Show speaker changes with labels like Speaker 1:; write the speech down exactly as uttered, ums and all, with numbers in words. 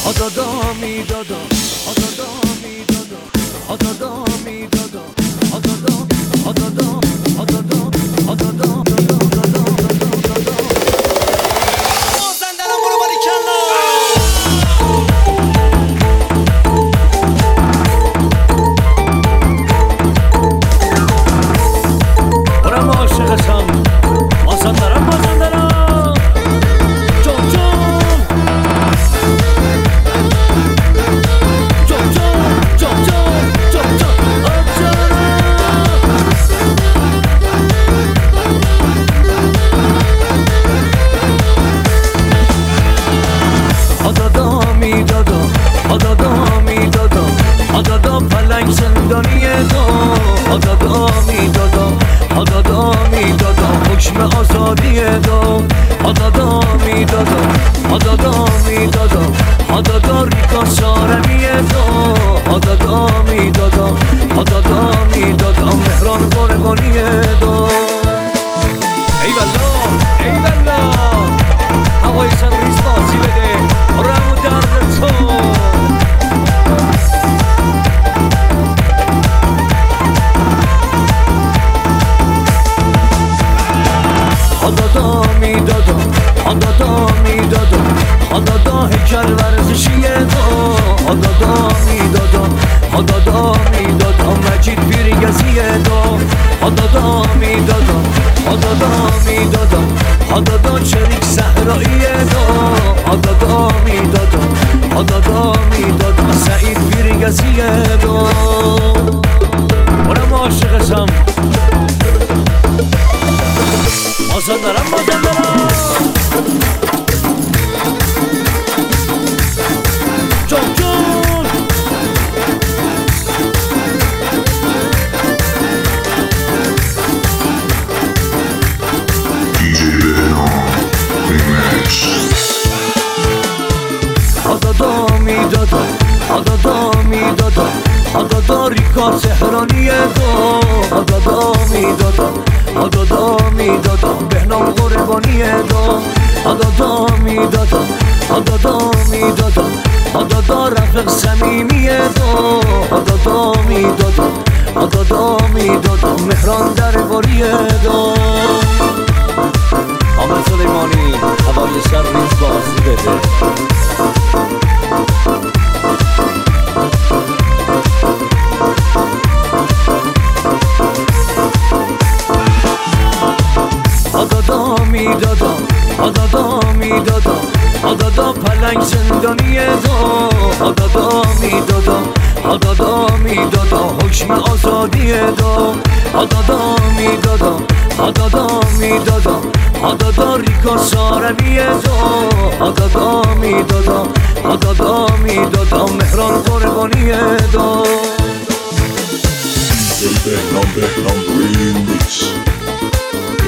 Speaker 1: آدادا میدادا آدادا میدادا آدادا میدادا آدادا آدادا آدادا آدادا مازندران برو باریکلا برم عاشقشم مازندران مازندران جون جون جون جون جون جون جون آدادا میدادا آدادا میدادا آدادا پلنگ زندانیه دو آدادا میدادا آدادا میدادا حکم آزادیه دو آدادا میدادا آدادا میدادا آدادا ریکا سارمیه دو آدادا میدادا آدادا میدادا مهران قربانیه دو ای والله ای والله هوای سنریز بازی بده رم درد تو آدادا میدادا آدادا میدادا آدادا هیکل ورزشیه دو آدادا میدادا آدادا میدادا مجید پیرگزیه دو آدادا میدادا آدادا میدادا آدادا شریک صحراییه دو آدادا میدادا آدادا میدادا سعید پیرگزیه دو برم عاشقشم مازندران مازندران جون جون آدادا میدادا آدادا میدادا آدادا ریکا تهرانیه دو آدادا میدادا آدادا میدادا بهنام قربانیه دو آدادا میدادا آدادا میدادا آدادا رفیق صمیمیه دو آدادا میدادا آدادا میدادا مهران درباریه دو آمد سلیمانی هوای سرریز بازی بده آدادا میدادا آدادا میدادا آدادا پلنگ زندانیه دو آدادا میدادا آدادا میدادا حکم آزادیه دو آدادا میدادا آدادا میدادا آدادا ریکا سارمیه دو آدادا میدادا آدادا میدادا مهران قربانیه دو
Speaker 2: El Behram Behram remix.